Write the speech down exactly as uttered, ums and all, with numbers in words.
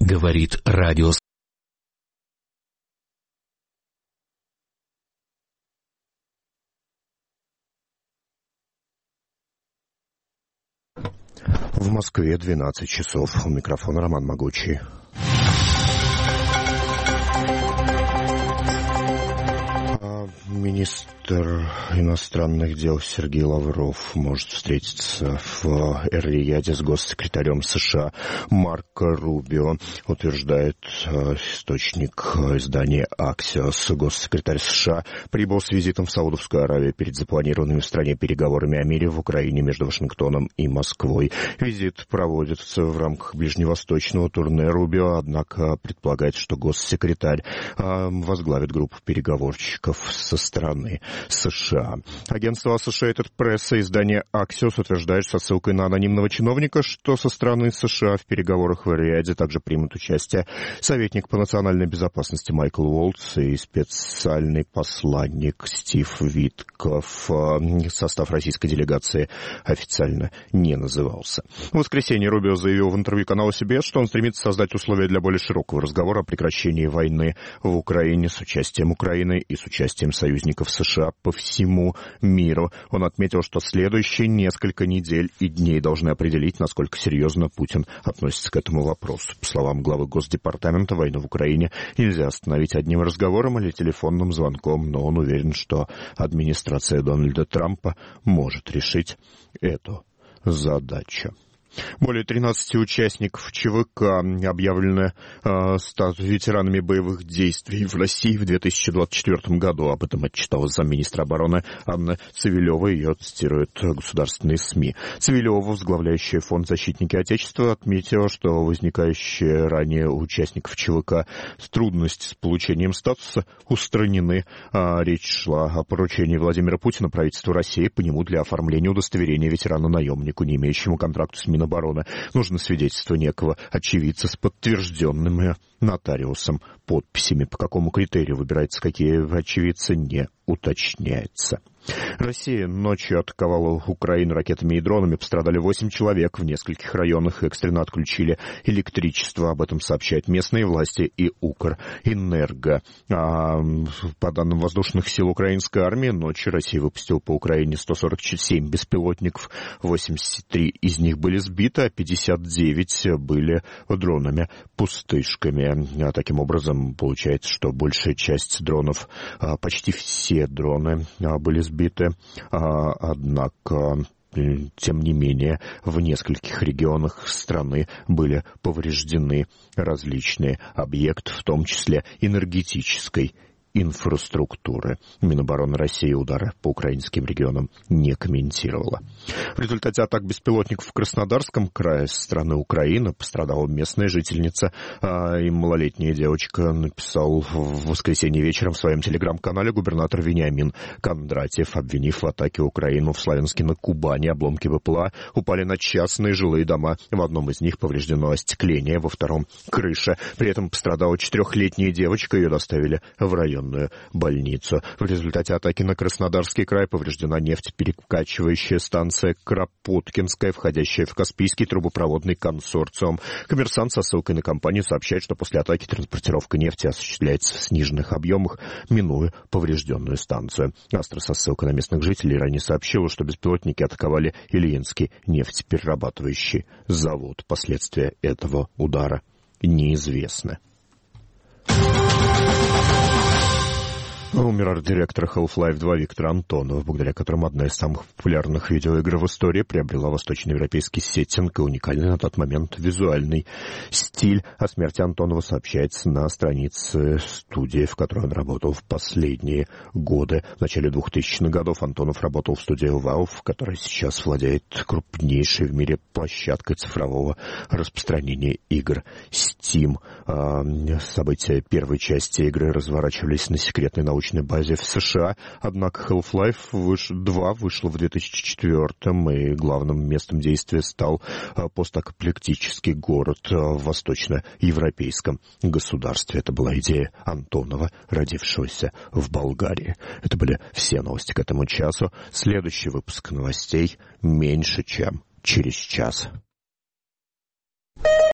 Говорит радио. В Москве двенадцать часов. У микрофона Роман Могучий. Министр иностранных дел Сергей Лавров может встретиться в Эр-Рияде с госсекретарем США Марко Рубио, утверждает источник издания «Аксиос». Госсекретарь США прибыл с визитом в Саудовскую Аравию перед запланированными в стране переговорами о мире в Украине между Вашингтоном и Москвой. Визит проводится в рамках ближневосточного турне Рубио, однако предполагается, что госсекретарь возглавит группу переговорщиков со стороны США. Агентство Associated Press и издание Axios утверждает со ссылкой на анонимного чиновника, что со стороны США в переговорах в Эр-Рияде также примут участие советник по национальной безопасности Майкл Уолтс и специальный посланник Стив Витков. Состав российской делегации официально не назывался. В воскресенье Рубио заявил в интервью каналу си би эс, что он стремится создать условия для более широкого разговора о прекращении войны в Украине с участием Украины и с участием союзников США по всему миру. Он отметил, что следующие несколько недель и дней должны определить, насколько серьезно Путин относится к этому вопросу. По словам главы Госдепартамента, войну в Украине нельзя остановить одним разговором или телефонным звонком, но он уверен, что администрация Дональда Трампа может решить эту задачу. Более тринадцати участников ЧВК объявлены э, статус ветеранами боевых действий в России в две тысячи двадцать четвёртом году. Об этом отчиталась замминистра обороны Анна Цивилева, ее цитируют государственные СМИ. Цивилева, возглавляющая фонд «Защитники Отечества», отметила, что возникающие ранее у участников ЧВК трудности с получением статуса устранены. А речь шла о поручении Владимира Путина правительству России по нему для оформления удостоверения ветерана-наемнику, не имеющему контракта с Минобороны. Обороны. Нужно свидетельство некого очевидца с подтвержденными нотариусом подписями. По какому критерию выбирается, какие очевидцы, не уточняется. Россия ночью атаковала Украину ракетами и дронами. Пострадали восемь человек. В нескольких районах экстренно отключили электричество. Об этом сообщают местные власти и Укрэнерго. А, по данным воздушных сил украинской армии, ночью Россия выпустила по Украине сто сорок семь беспилотников. восемьдесят три из них были сбиты, а пятьдесят девять были дронами-пустышками. А таким образом, получается, что большая часть дронов, почти все дроны были сбиты. Сбиты, однако, тем не менее, в нескольких регионах страны были повреждены различные объекты, в том числе энергетической инфраструктуры. Минобороны России удары по украинским регионам не комментировала. В результате атак беспилотников в Краснодарском крае страны Украины пострадала местная жительница а, и малолетняя девочка, написал в воскресенье вечером в своем телеграм-канале губернатор Вениамин Кондратьев, обвинив в атаке Украину в Славянске на Кубани. Обломки БПЛА упали на частные жилые дома. В одном из них повреждено остекление, во втором — крыша. При этом пострадала четырехлетняя девочка, ее доставили в район больницу. В результате атаки на Краснодарский край повреждена нефтеперекачивающая станция Кропоткинская, входящая в Каспийский трубопроводный консорциум. Коммерсант со ссылкой на компанию сообщает, что после атаки транспортировка нефти осуществляется в сниженных объемах, минуя поврежденную станцию. Астра со ссылкой на местных жителей ранее сообщила, что беспилотники атаковали Ильинский нефтеперерабатывающий завод. Последствия этого удара неизвестны. Умер арт-директор Half-Life два Виктор Антонов, благодаря которому одна из самых популярных видеоигр в истории приобрела восточноевропейский сеттинг и уникальный на тот момент визуальный стиль. О смерти Антонова сообщается на странице студии, в которой он работал в последние годы. В начале двухтысячных годов Антонов работал в студии Valve, которая сейчас владеет крупнейшей в мире площадкой цифрового распространения игр Steam. События первой части игры разворачивались на секретной научной базе в США, однако Half-Life два вышла в две тысячи четвёртом, и главным местом действия стал постапокалиптический город в восточноевропейском государстве. Это была идея Антонова, родившегося в Болгарии. Это были все новости к этому часу. Следующий выпуск новостей меньше чем через час.